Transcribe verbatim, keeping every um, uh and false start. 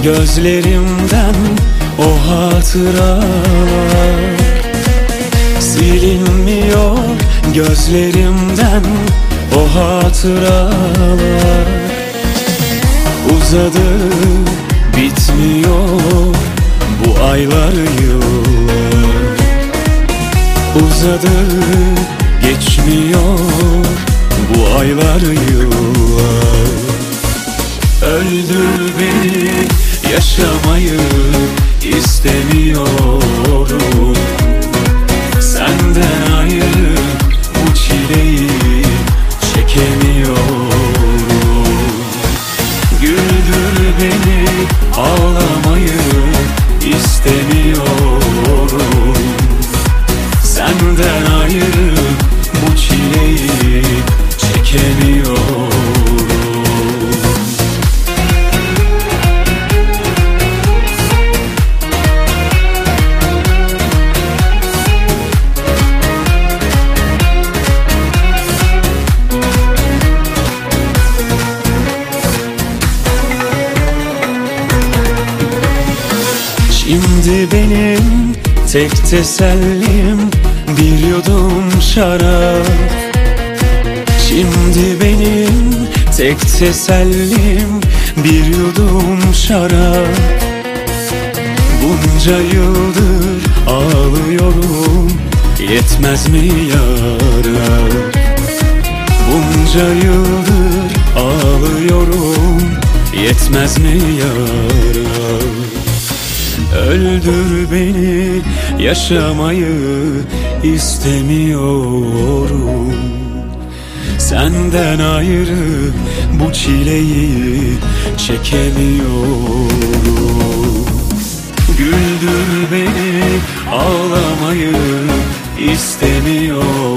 gözlerimden o hatıralar. Silinmiyor gözlerimden o hatıralar. Uzadı, bitmiyor bu aylar, yıllar. Uzadı, geçmiyor bu aylar, yıllar. Öldür beni, yaşamayı istemiyorum. Senden ayrı bu çileyi çekemiyorum. Güldür beni, ağlamayı istemiyorum. Senden ayrı bu çileyi çekemiyorum. Şimdi benim tek tesellim bir yudum şarap. Şimdi benim tek tesellim bir yudum şarap. Bunca yıldır ağlıyorum, yetmez mi yara? Bunca yıldır ağlıyorum, yetmez mi yara? Öldür beni, yaşamayı istemiyorum. Senden ayrı bu çileyi çekemiyorum. Güldür beni, ağlamayı istemiyorum.